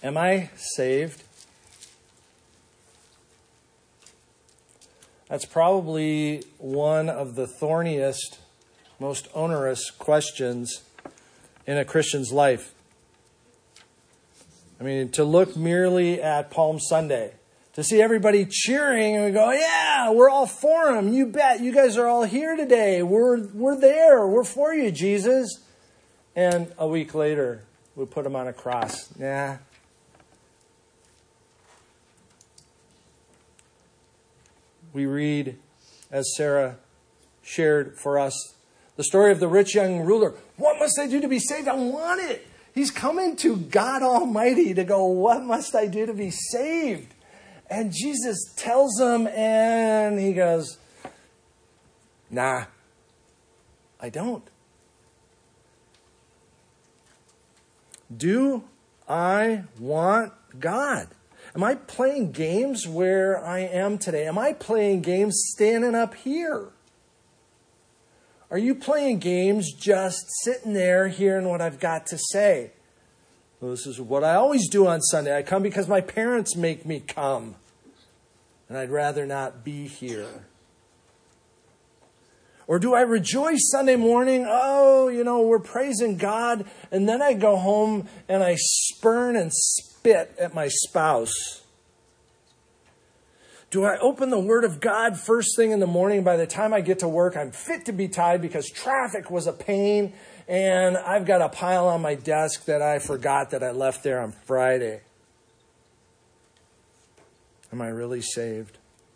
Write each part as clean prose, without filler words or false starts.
Am I saved? That's probably one of the thorniest, most onerous questions in a Christian's life. I mean, to look merely at Palm Sunday, to see everybody cheering and we go, yeah, we're all for him. You bet. You guys are all here today. We're there. We're for you, Jesus. And a week later, we put him on a cross. Nah. We read, as Sarah shared for us, the story of the rich young ruler. What must I do to be saved? I want it. He's coming to God Almighty to go, what must I do to be saved? And Jesus tells him, and he goes, nah, I don't. Do I want God? Am I playing games where I am today? Am I playing games standing up here? Are you playing games just sitting there hearing what I've got to say? Well, this is what I always do on Sunday. I come because my parents make me come. And I'd rather not be here. Or do I rejoice Sunday morning? Oh, we're praising God. And then I go home and I spurn and spit at my spouse. Do I open the Word of God first thing in the morning? By the time I get to work, I'm fit to be tied because traffic was a pain. And I've got a pile on my desk that I forgot that I left there on Friday. Am I really saved?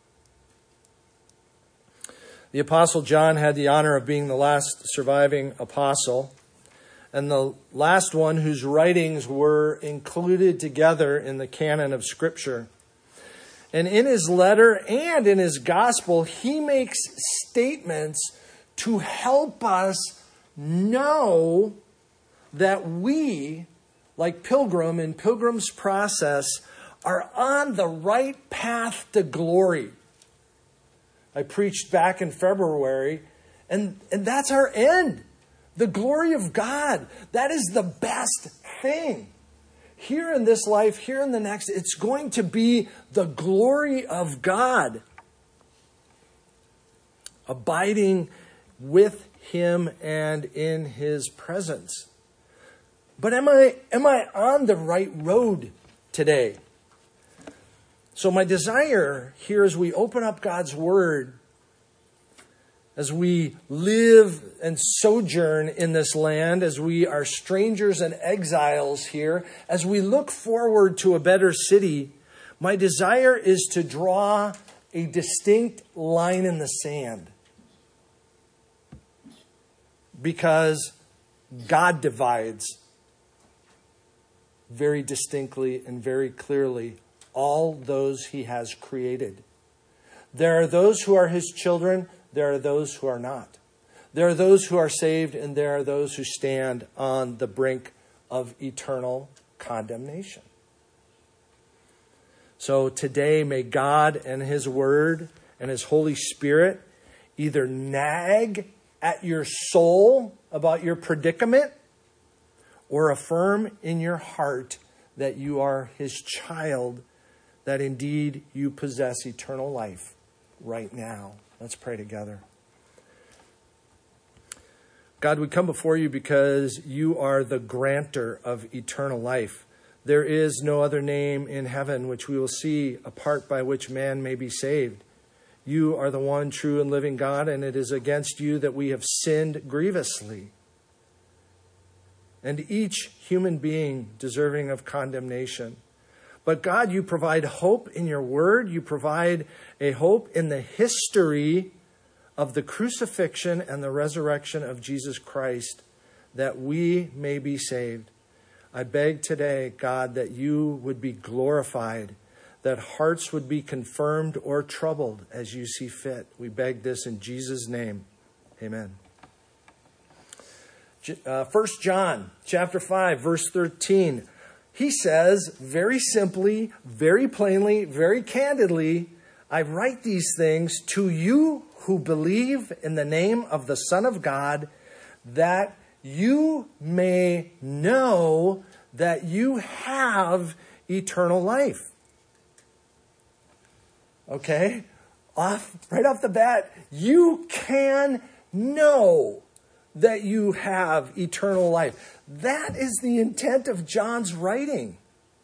The Apostle John had the honor of being the last surviving apostle and the last one whose writings were included together in the canon of Scripture. And in his letter and in his gospel, he makes statements to help us know that we, like Pilgrim in Pilgrim's Process, are on the right path to glory. I preached back in February, and that's our end. The glory of God. That is the best thing. Here in this life, here in the next, it's going to be the glory of God. Abiding with Him and in His presence. But am I on the right road today? So my desire here as we open up God's Word, as we live and sojourn in this land, as we are strangers and exiles here, as we look forward to a better city, my desire is to draw a distinct line in the sand. Because God divides very distinctly and very clearly all those He has created. There are those who are His children. There are those who are not. There are those who are saved, and there are those who stand on the brink of eternal condemnation. So today, may God and His Word and His Holy Spirit either nag at your soul about your predicament or affirm in your heart that you are His child, that indeed you possess eternal life right now. Let's pray together. God, we come before you because you are the grantor of eternal life. There is no other name in heaven which we will see apart by which man may be saved. You are the one true and living God, and it is against you that we have sinned grievously. And each human being deserving of condemnation. But God, you provide hope in your word. You provide a hope in the history of the crucifixion and the resurrection of Jesus Christ, that we may be saved. I beg today, God, that you would be glorified, that hearts would be confirmed or troubled as you see fit. We beg this in Jesus' name. Amen. 1 John chapter 5, verse 13. He says very simply, very plainly, very candidly, I write these things to you who believe in the name of the Son of God, that you may know that you have eternal life. Okay? Right off the bat, you can know that you have eternal life. That is the intent of John's writing.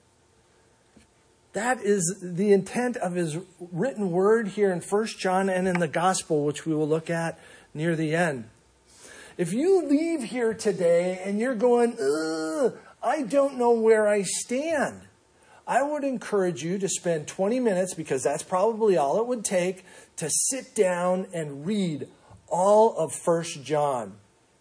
That is the intent of his written word here in 1 John and in the gospel, which we will look at near the end. If you leave here today and you're going, I don't know where I stand, I would encourage you to spend 20 minutes, because that's probably all it would take, to sit down and read all of 1 John.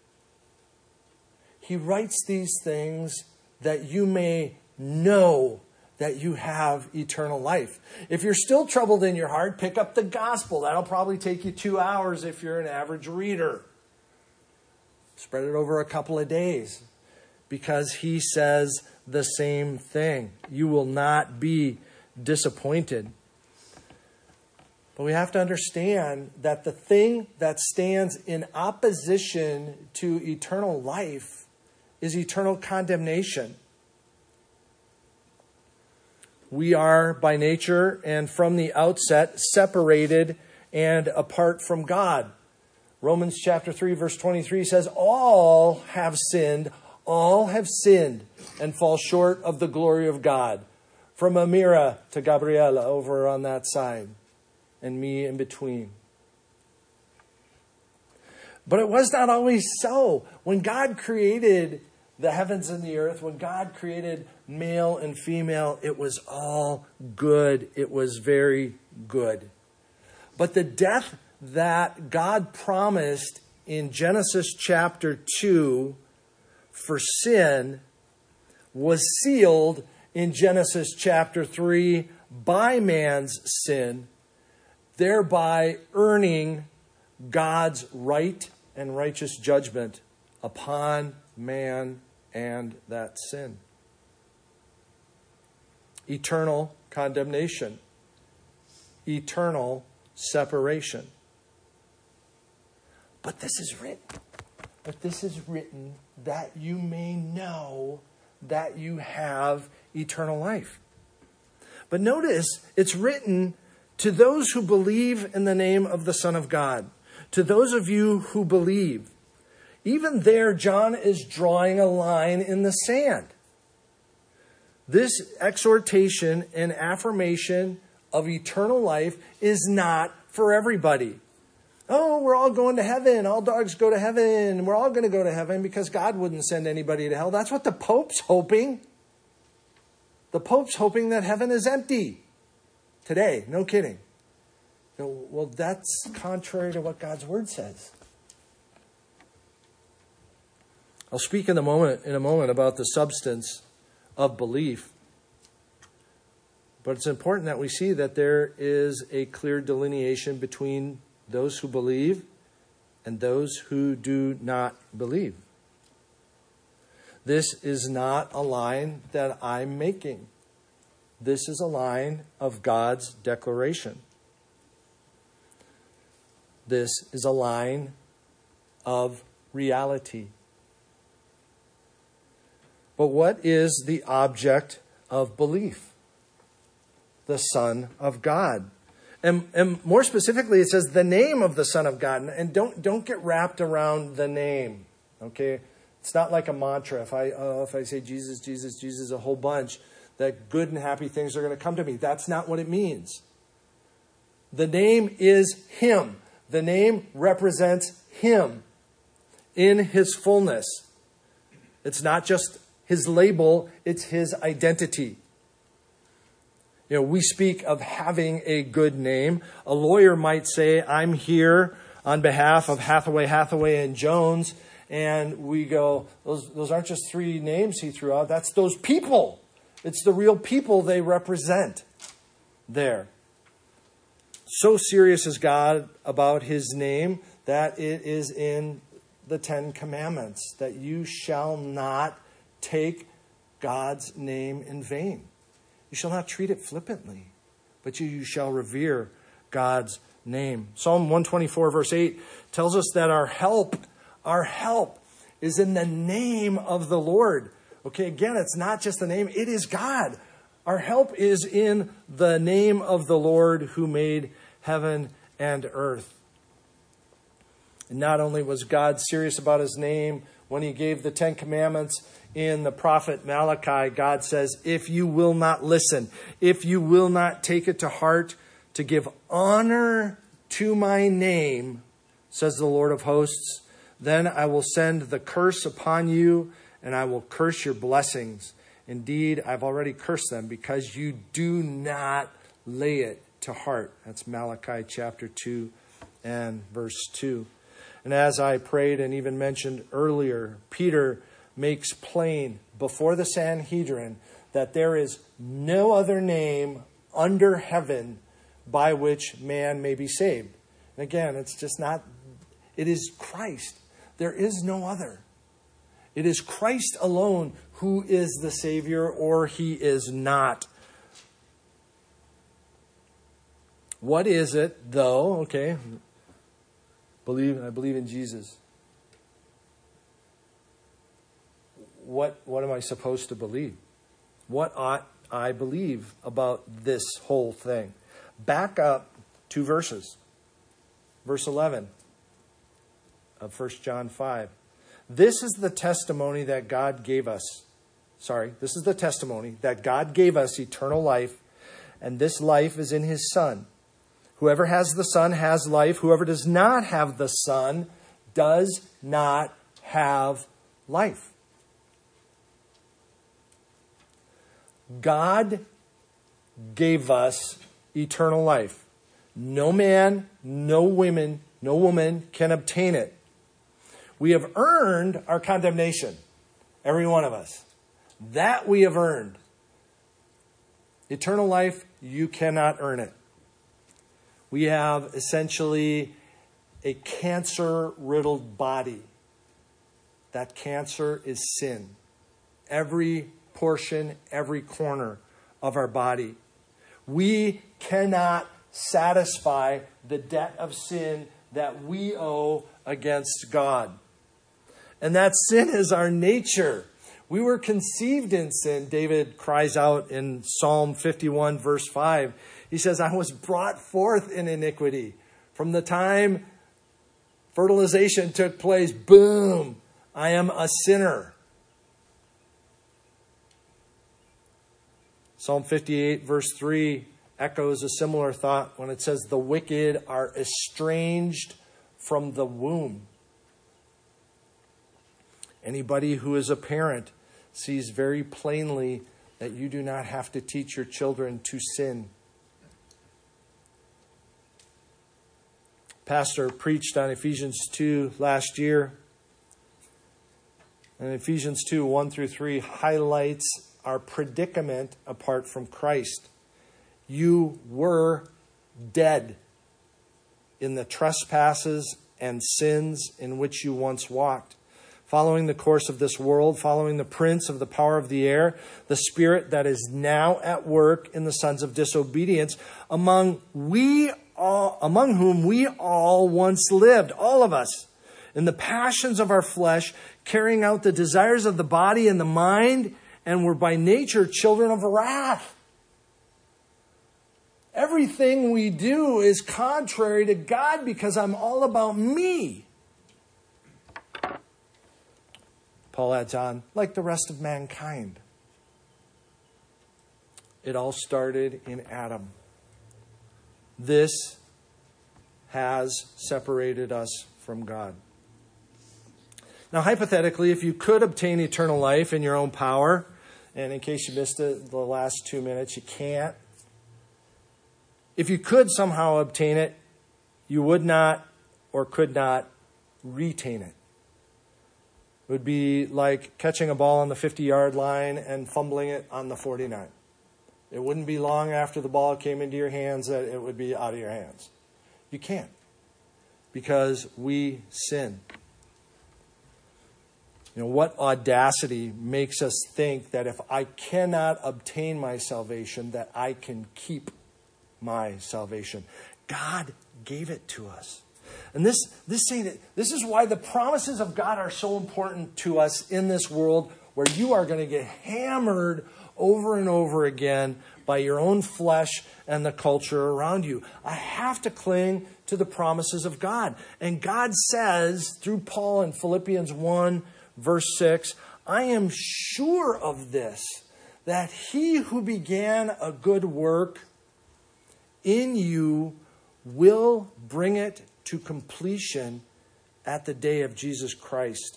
He writes these things that you may know that you have eternal life. If you're still troubled in your heart, pick up the gospel. That'll probably take you 2 hours if you're an average reader. Spread it over a couple of days, because he says the same thing. You will not be disappointed. But we have to understand that the thing that stands in opposition to eternal life is eternal condemnation. We are by nature and from the outset separated and apart from God. Romans chapter 3 verse 23 says, all have sinned and fall short of the glory of God. From Amira to Gabriela over on that side, and me in between. But it was not always so. When God created the heavens and the earth, when God created male and female, it was all good. It was very good. But the death that God promised in Genesis chapter 2 for sin was sealed in Genesis chapter 3 by man's sin, thereby earning God's right and righteous judgment upon man and that sin. Eternal condemnation. Eternal separation. But this is written that you may know that you have eternal life. But notice, it's written to those who believe in the name of the Son of God. To those of you who believe. Even there, John is drawing a line in the sand. This exhortation and affirmation of eternal life is not for everybody. Oh, we're all going to heaven. All dogs go to heaven. We're all going to go to heaven because God wouldn't send anybody to hell. That's what the Pope's hoping. The Pope's hoping that heaven is empty today. No kidding. Well, that's contrary to what God's word says. I'll speak in a moment about the substance of belief. But it's important that we see that there is a clear delineation between those who believe and those who do not believe. This is not a line that I'm making. This is a line of God's declaration. This is a line of reality. But what is the object of belief? The Son of God. And more specifically, it says the name of the Son of God. And don't get wrapped around the name. Okay? It's not like a mantra. If I say Jesus, Jesus, Jesus a whole bunch, that good and happy things are going to come to me. That's not what it means. The name is Him. The name represents Him in His fullness. It's not just His label, it's His identity. You know, we speak of having a good name. A lawyer might say, I'm here on behalf of Hathaway, and Jones. And we go, those aren't just three names he threw out. That's those people. It's the real people they represent there. So serious is God about His name that it is in the 10 Commandments that you shall not take God's name in vain. You shall not treat it flippantly, but you shall revere God's name. Psalm 124 verse 8 tells us that our help is in the name of the Lord. Okay, again, it's not just the name, it is God. Our help is in the name of the Lord who made heaven and earth. And not only was God serious about his name when he gave the 10 commandments in the prophet Malachi, God says, if you will not listen, if you will not take it to heart to give honor to my name, says the Lord of hosts, then I will send the curse upon you and I will curse your blessings. Indeed, I've already cursed them because you do not lay it to heart. That's Malachi chapter 2 and verse 2. And as I prayed and even mentioned earlier, Peter makes plain before the Sanhedrin that there is no other name under heaven by which man may be saved. And again, it's just not, it is Christ. There is no other. It is Christ alone who is the Savior, or he is not. What is it, though? Okay, I believe in Jesus. What am I supposed to believe? What ought I believe about this whole thing? Back up 2 verses. Verse 11 of 1 John 5. This is the testimony that God gave us. This is the testimony that God gave us eternal life, and this life is in his Son. Whoever has the Son has life. Whoever does not have the Son does not have life. God gave us eternal life. No man, no woman can obtain it. We have earned our condemnation, every one of us. That we have earned. Eternal life, you cannot earn it. We have essentially a cancer-riddled body. That cancer is sin. Every portion, every corner of our body. We cannot satisfy the debt of sin that we owe against God. And that sin is our nature. We were conceived in sin. David cries out in Psalm 51, verse 5. He says, I was brought forth in iniquity. From the time fertilization took place, boom, I am a sinner. Psalm 58, verse 3 echoes a similar thought when it says, the wicked are estranged from the womb. Anybody who is a parent sees very plainly that you do not have to teach your children to sin. Pastor preached on Ephesians 2 last year. And Ephesians 2, 1 through 3 highlights our predicament apart from Christ. You were dead in the trespasses and sins in which you once walked, following the course of this world, following the prince of the power of the air, the spirit that is now at work in the sons of disobedience, among whom we all once lived, all of us, in the passions of our flesh, carrying out the desires of the body and the mind, and were by nature children of wrath. Everything we do is contrary to God because I'm all about me. Paul adds on, like the rest of mankind. It all started in Adam. This has separated us from God. Now, hypothetically, if you could obtain eternal life in your own power, and in case you missed it the last 2 minutes, you can't. If you could somehow obtain it, you would not or could not retain it. It would be like catching a ball on the 50-yard line and fumbling it on the 49. It wouldn't be long after the ball came into your hands that it would be out of your hands. You can't, because we sin. You know, what audacity makes us think that if I cannot obtain my salvation, that I can keep my salvation? God gave it to us. And this is why the promises of God are so important to us in this world where you are going to get hammered over and over again by your own flesh and the culture around you. I have to cling to the promises of God. And God says through Paul in Philippians 1, verse 6, I am sure of this, that he who began a good work in you will bring it to completion at the day of Jesus Christ.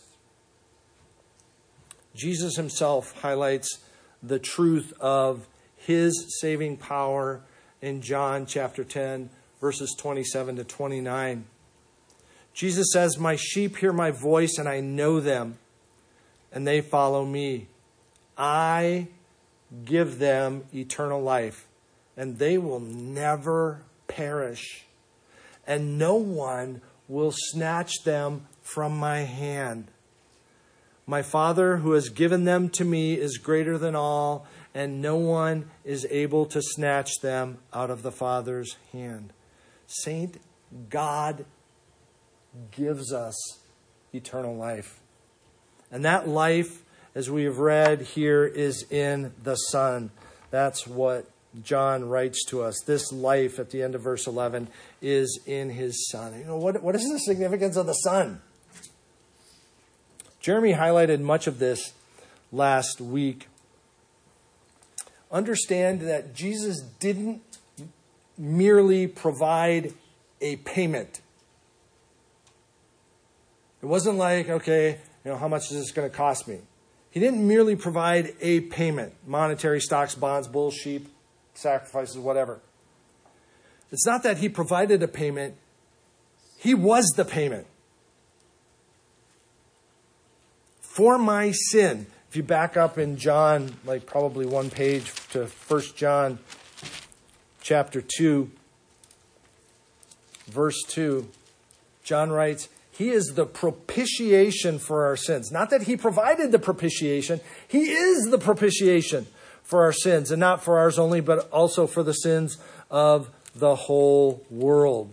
Jesus himself highlights the truth of his saving power in John chapter 10, verses 27 to 29. Jesus says, my sheep hear my voice, and I know them, and they follow me. I give them eternal life, and they will never perish, and no one will snatch them from my hand. My Father who has given them to me is greater than all, and no one is able to snatch them out of the Father's hand. Saint, God gives us eternal life. And that life, as we have read here, is in the Son. That's what John writes to us. This life, at the end of verse 11, is in his Son. You know, what is the significance of the Son? Jeremy highlighted much of this last week. Understand that Jesus didn't merely provide a payment. It wasn't like, okay, how much is this going to cost me? He didn't merely provide a payment, monetary, stocks, bonds, bulls, sheep, sacrifices, whatever. It's not that he provided a payment. He was the payment. For my sin. If you back up in John, like probably one page to 1 John chapter 2, verse 2, John writes, he is the propitiation for our sins. Not that he provided the propitiation. He is the propitiation for our sins, and not for ours only, but also for the sins of the whole world.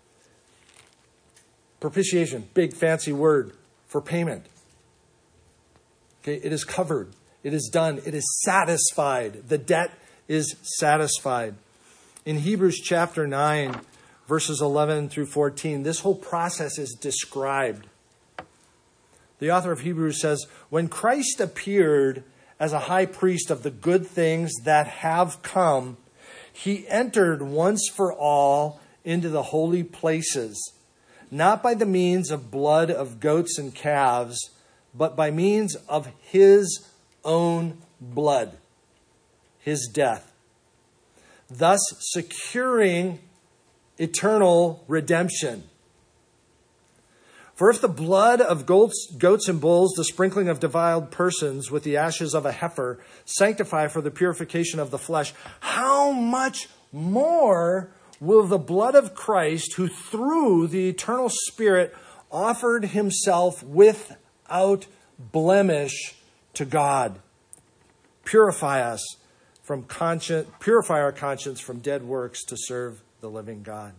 Propitiation, big fancy word for payment. Okay, it is covered. It is done. It is satisfied. The debt is satisfied. In Hebrews chapter 9, verses 11 through 14, this whole process is described. The author of Hebrews says, when Christ appeared as a high priest of the good things that have come, he entered once for all into the holy places, not by the means of blood of goats and calves, but by means of his own blood, his death, thus securing eternal redemption. For if the blood of goats and bulls, the sprinkling of defiled persons with the ashes of a heifer, sanctify for the purification of the flesh, how much more will the blood of Christ, who through the eternal Spirit offered himself without blemish to God, purify our conscience from dead works to serve the living God.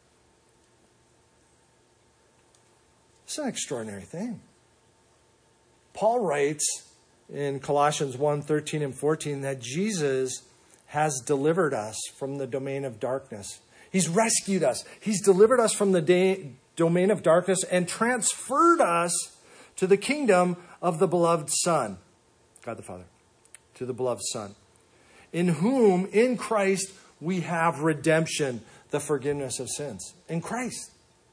It's an extraordinary thing. Paul writes in Colossians 1, 13 and 14 that Jesus has delivered us from the domain of darkness. He's rescued us. He's delivered us from the domain of darkness and transferred us to the kingdom of the beloved Son, God the Father, to the beloved Son, in whom, in Christ, we have redemption, the forgiveness of sins. In Christ.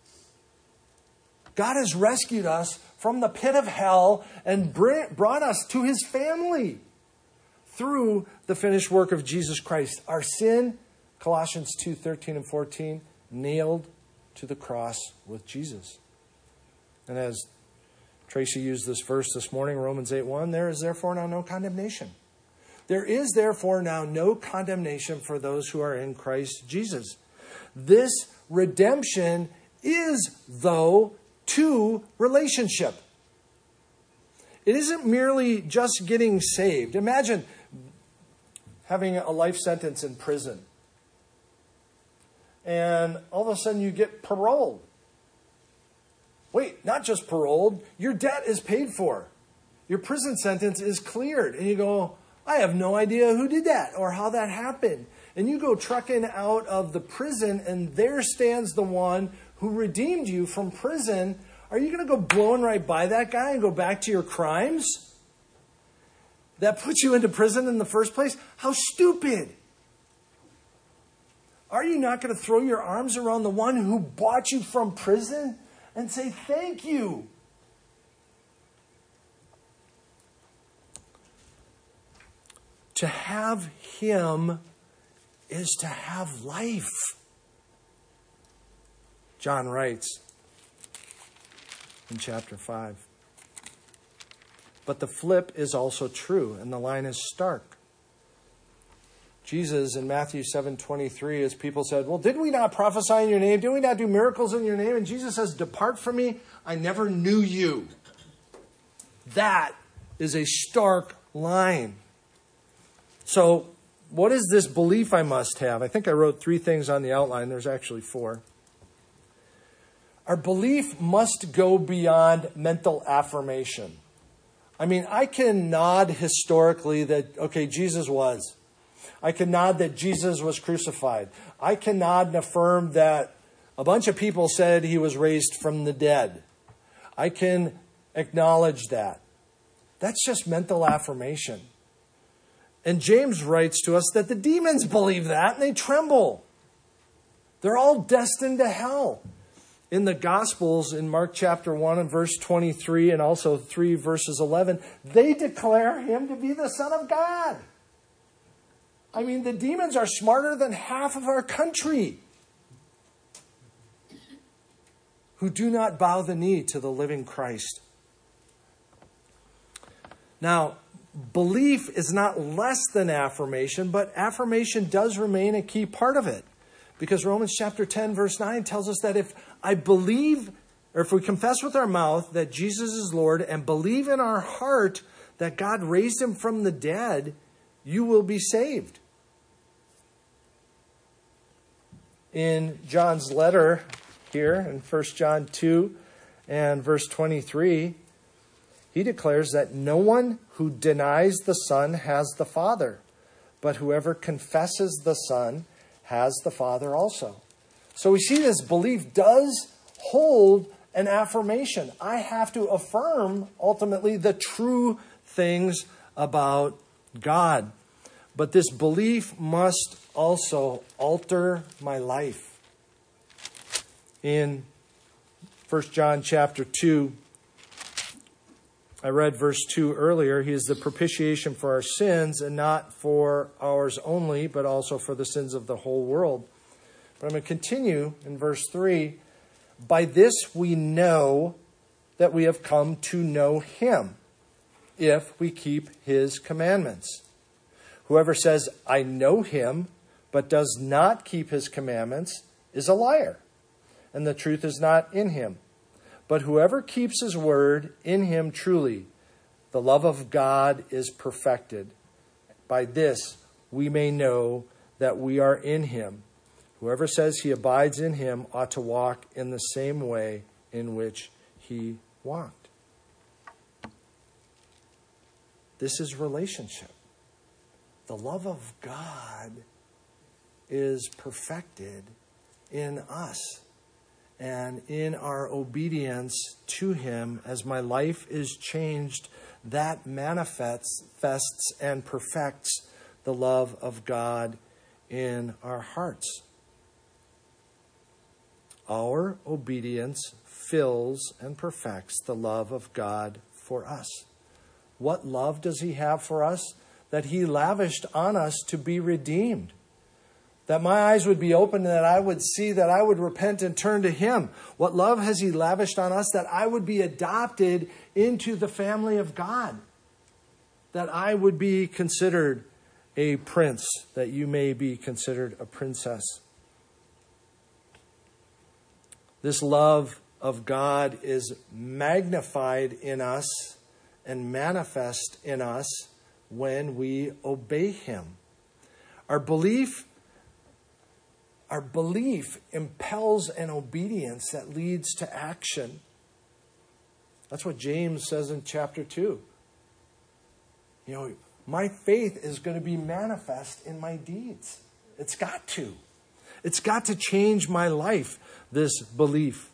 God has rescued us from the pit of hell and brought us to his family through the finished work of Jesus Christ. Our sin, Colossians 2, 13 and 14, nailed to the cross with Jesus. And as Tracy used this verse this morning, Romans 8:1, there is therefore now no condemnation. There is therefore now no condemnation for those who are in Christ Jesus. This redemption is, though, to relationship. It isn't merely just getting saved. Imagine having a life sentence in prison, and all of a sudden you get paroled. Wait, not just paroled, your debt is paid for. Your prison sentence is cleared. And you go, I have no idea who did that or how that happened. And you go trucking out of the prison, and there stands the one who redeemed you from prison. Are you going to go blowing right by that guy and go back to your crimes that put you into prison in the first place? How stupid. Are you not going to throw your arms around the one who bought you from prison and say, thank you? To have him is to have life. John writes in chapter 5. But the flip is also true, and the line is stark. Jesus in Matthew 7:23, as people said, well, did we not prophesy in your name? Did we not do miracles in your name? And Jesus says, depart from me, I never knew you. That is a stark line. So, what is this belief I must have? I think I wrote 3 things on the outline. There's actually 4. Our belief must go beyond mental affirmation. I mean, I can nod historically that, okay, Jesus was. I can nod that Jesus was crucified. I can nod and affirm that a bunch of people said he was raised from the dead. I can acknowledge that. That's just mental affirmation. And James writes to us that the demons believe that and they tremble. They're all destined to hell. In the Gospels, in Mark chapter 1 and verse 23 and also 3 verses 11, they declare him to be the Son of God. I mean, the demons are smarter than half of our country who do not bow the knee to the living Christ. Now, belief is not less than affirmation, but affirmation does remain a key part of it. Because Romans chapter 10 verse 9 tells us that if I believe, or if we confess with our mouth that Jesus is Lord and believe in our heart that God raised him from the dead, you will be saved. In John's letter here in 1 John 2 and verse 23, he declares that no one who denies the Son has the Father, but whoever confesses the Son has the Father also. So we see this belief does hold an affirmation. I have to affirm ultimately the true things about God. But this belief must also alter my life. In 1 John chapter 2, I read verse 2 earlier. He is the propitiation for our sins, and not for ours only, but also for the sins of the whole world. But I'm going to continue in verse 3. By this we know that we have come to know him, if we keep his commandments. Whoever says, I know him, but does not keep his commandments, is a liar, and the truth is not in him. But whoever keeps his word, in him truly the love of God is perfected. By this we may know that we are in him. Whoever says he abides in him ought to walk in the same way in which he walked. This is relationship. The love of God is perfected in us. And in our obedience to him, as my life is changed, that manifests and perfects the love of God in our hearts. Our obedience fills and perfects the love of God for us. What love does he have for us? That he lavished on us to be redeemed. That my eyes would be open, that I would see, that I would repent and turn to him. What love has he lavished on us? That I would be adopted into the family of God. That I would be considered a prince, that you may be considered a princess. This love of God is magnified in us and manifest in us when we obey him. Our belief impels an obedience that leads to action. That's what James says in chapter 2. my faith is going to be manifest in my deeds. It's got to. It's got to change my life, this belief.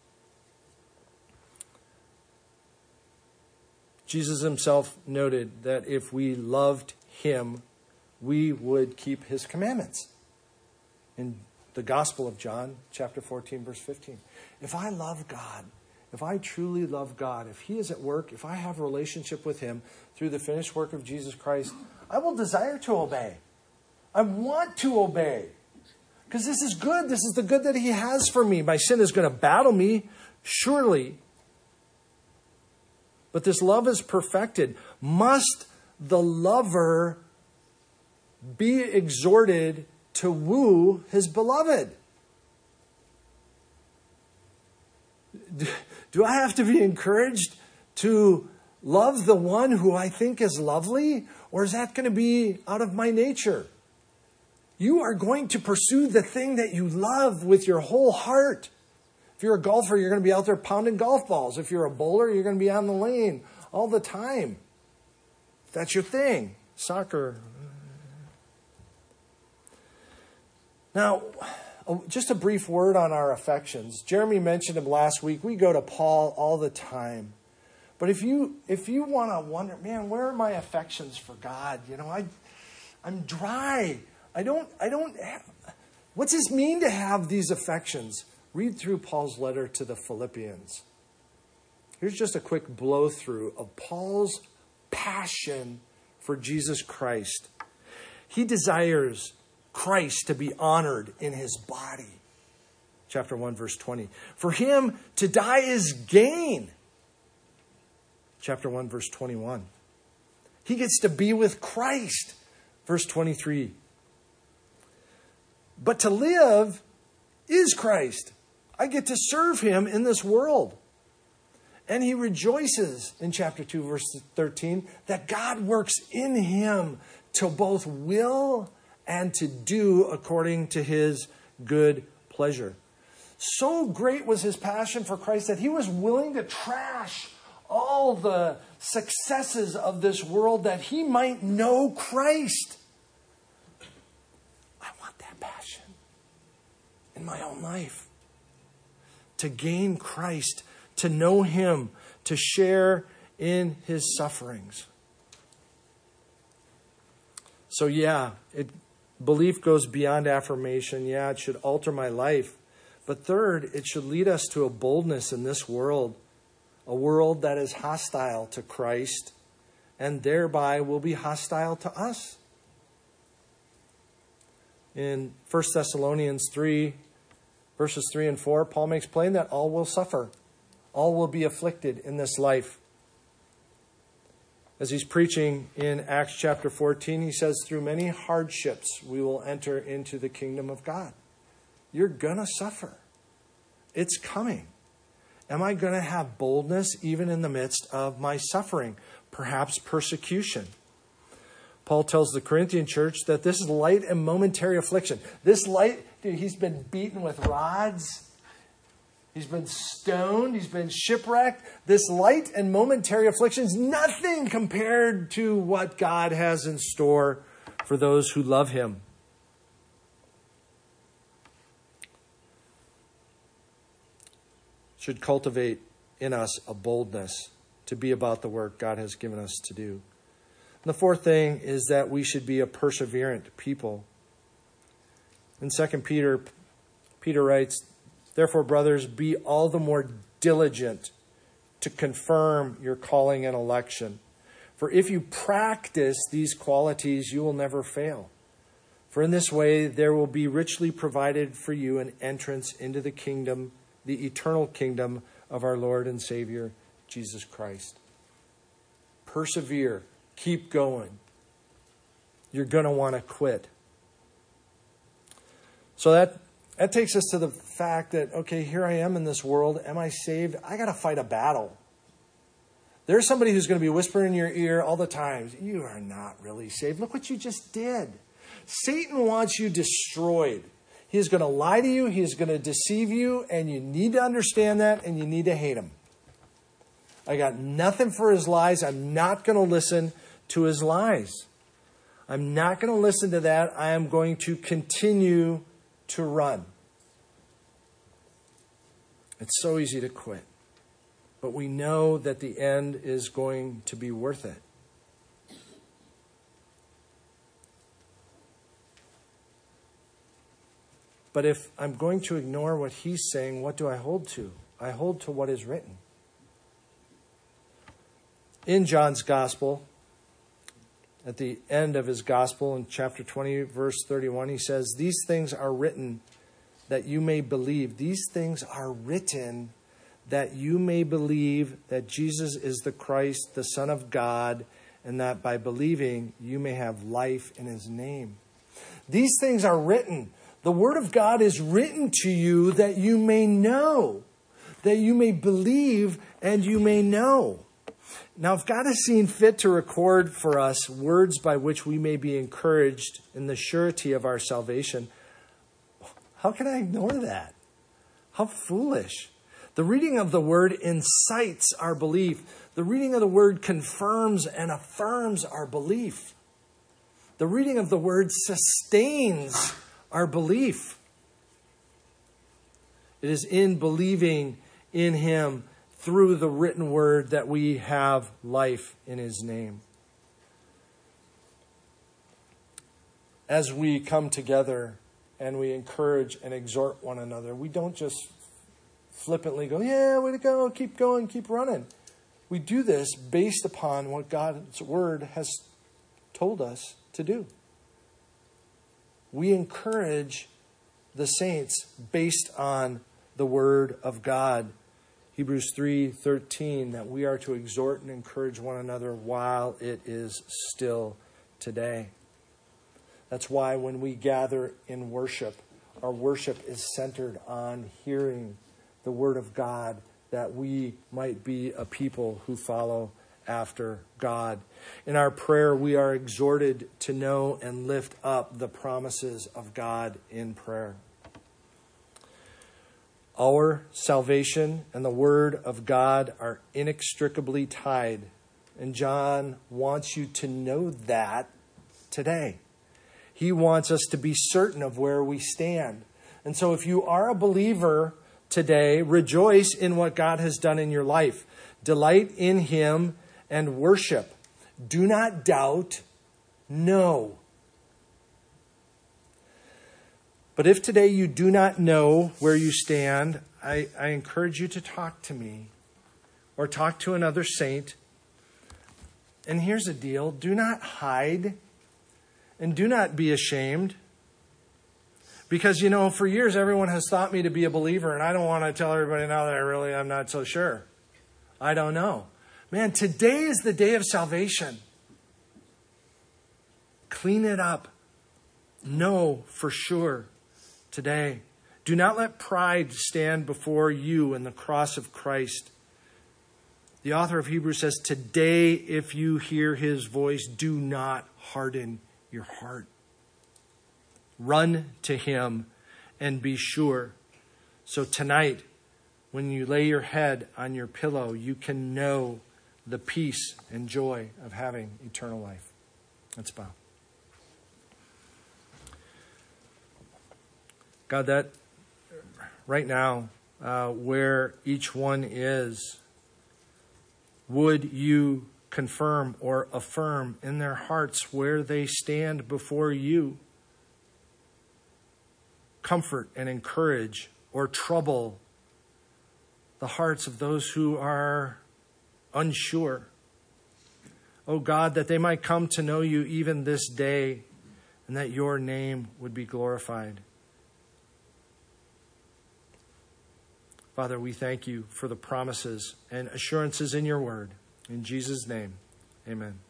Jesus himself noted that if we loved him, we would keep his commandments. In the Gospel of John, chapter 14, verse 15. If I love God, if I truly love God, if he is at work, if I have a relationship with him through the finished work of Jesus Christ, I will desire to obey. I want to obey. Because this is good. This is the good that he has for me. My sin is going to battle me, surely. But this love is perfected. Must the lover be exhorted to woo his beloved? Do I have to be encouraged to love the one who I think is lovely? Or is that going to be out of my nature? You are going to pursue the thing that you love with your whole heart. If you're a golfer, you're going to be out there pounding golf balls. If you're a bowler, you're going to be on the lane all the time. That's your thing. Soccer. Now, just a brief word on our affections. Jeremy mentioned him last week. We go to Paul all the time. But if you want to wonder, man, where are my affections for God? You know, I'm dry. I don't have, what's this mean to have these affections? Read through Paul's letter to the Philippians. Here's just a quick blow through of Paul's passion for Jesus Christ. He desires Christ to be honored in his body. Chapter 1, verse 20. For him to die is gain. Chapter 1, verse 21. He gets to be with Christ. Verse 23. But to live is Christ. I get to serve him in this world. And he rejoices in chapter 2, verse 13, that God works in him to both will and to do according to his good pleasure. So great was his passion for Christ that he was willing to trash all the successes of this world that he might know Christ. I want that passion in my own life. To gain Christ, to know him, to share in his sufferings. So belief goes beyond affirmation. Yeah, it should alter my life. But third, it should lead us to a boldness in this world, a world that is hostile to Christ and thereby will be hostile to us. In 1 Thessalonians 3, verses 3 and 4, Paul makes plain that all will suffer. All will be afflicted in this life. As he's preaching in Acts chapter 14, he says, through many hardships we will enter into the kingdom of God. You're going to suffer. It's coming. Am I going to have boldness even in the midst of my suffering? Perhaps persecution. Paul tells the Corinthian church that this is light and momentary affliction. This light, he's been beaten with rods. He's been stoned. He's been shipwrecked. This light and momentary affliction is nothing compared to what God has in store for those who love him. Should cultivate in us a boldness to be about the work God has given us to do. And the fourth thing is that we should be a perseverant people. In 2 Peter, Peter writes, therefore, brothers, be all the more diligent to confirm your calling and election. For if you practice these qualities, you will never fail. For in this way, there will be richly provided for you an entrance into the kingdom, the eternal kingdom of our Lord and Savior, Jesus Christ. Persevere. Keep going. You're going to want to quit. So that takes us to the fact that, okay, here I am in this world. Am I saved? I got to fight a battle. There's somebody who's going to be whispering in your ear all the time, you are not really saved. Look what you just did. Satan wants you destroyed. He's going to lie to you. He's going to deceive you. And you need to understand that, and you need to hate him. I got nothing for his lies. I'm not going to listen to his lies. I'm not going to listen to that. I am going to continue to run. It's so easy to quit. But we know that the end is going to be worth it. But if I'm going to ignore what he's saying, what do I hold to? I hold to what is written. In John's gospel, at the end of his gospel in chapter 20, verse 31, he says, "These things are written that you may believe." These things are written that you may believe that Jesus is the Christ, the Son of God, and that by believing you may have life in his name. These things are written. The word of God is written to you that you may know, that you may believe and you may know. Now, if God has seen fit to record for us words by which we may be encouraged in the surety of our salvation, how can I ignore that? How foolish. The reading of the word incites our belief. The reading of the word confirms and affirms our belief. The reading of the word sustains our belief. It is in believing in him through the written word that we have life in his name. As we come together and we encourage and exhort one another, we don't just flippantly go, "Yeah, way to go, keep going, keep running." We do this based upon what God's word has told us to do. We encourage the saints based on the word of God. Hebrews 3:13, that we are to exhort and encourage one another while it is still today. That's why when we gather in worship, our worship is centered on hearing the word of God, that we might be a people who follow after God. In our prayer, we are exhorted to know and lift up the promises of God in prayer. Our salvation and the word of God are inextricably tied. And John wants you to know that today. He wants us to be certain of where we stand. And so if you are a believer today, rejoice in what God has done in your life. Delight in him and worship. Do not doubt. Know. But if today you do not know where you stand, I encourage you to talk to me or talk to another saint. And here's the deal. Do not hide and do not be ashamed. Because, for years everyone has thought me to be a believer, and I don't want to tell everybody now that I'm not so sure. I don't know. Man, today is the day of salvation. Clean it up. Know for sure today. Do not let pride stand before you in the cross of Christ. The author of Hebrews says, today, if you hear his voice, do not harden your heart. Run to him and be sure. So tonight, when you lay your head on your pillow, you can know the peace and joy of having eternal life. Let's bow. God, that right now, where each one is, would you confirm or affirm in their hearts where they stand before you? Comfort and encourage or trouble the hearts of those who are unsure. Oh God, that they might come to know you even this day, and that your name would be glorified. Father, we thank you for the promises and assurances in your word. In Jesus' name, amen.